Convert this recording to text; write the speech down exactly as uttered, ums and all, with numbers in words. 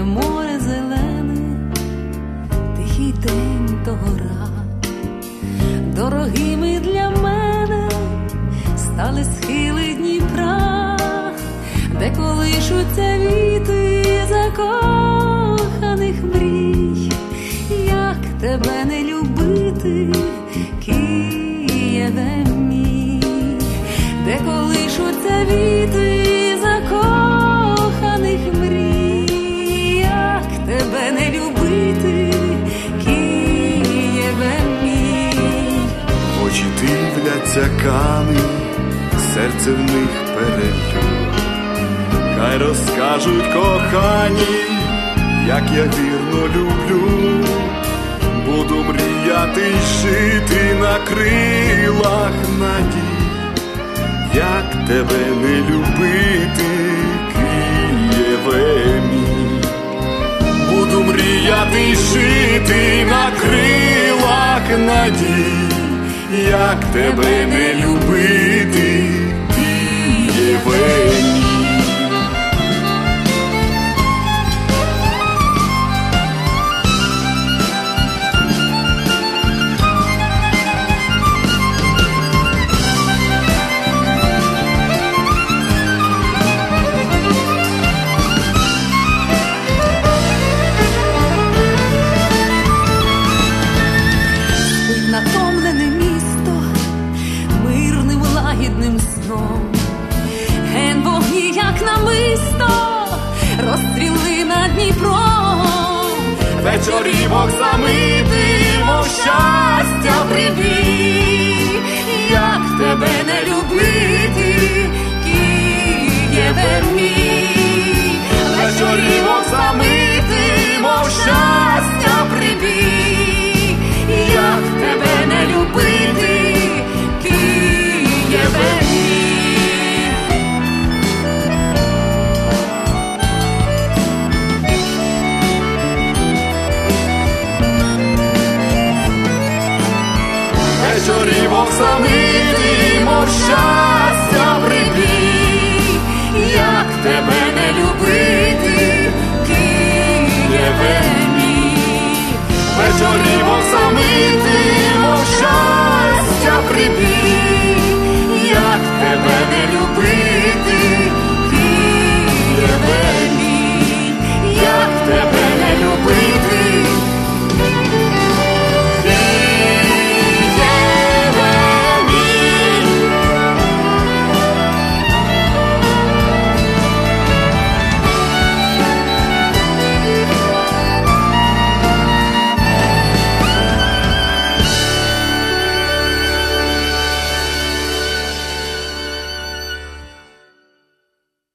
море зелене, тихий день то гора. Дорогими для мене стали схили Дніпра, де колишуться віти закоханих мрій. Як тебе не любити, Києве мій, де колишуться віти закоханих мрій. Як тебе не любити, Києве мій. В очі дивляться кани, серце в них перелюб. Хай розкажуть кохані, як я вірно люблю. Буду мріяти й жити на крилах надій. Як тебе не любити, Києве мій. Буду мріяти й жити на крилах надій. Як тебе не любити, Києве мій. Натомлене місто мирним лагідним сном, ген вогні, як намисто, розстріли над Дніпром. Вечорівок замити, мов щастя привій. Як тебе не любити, Києве мій. Вечорівок замити, мов щастя привій. Як тебе не любити, Києве мій. Вечорівок замити,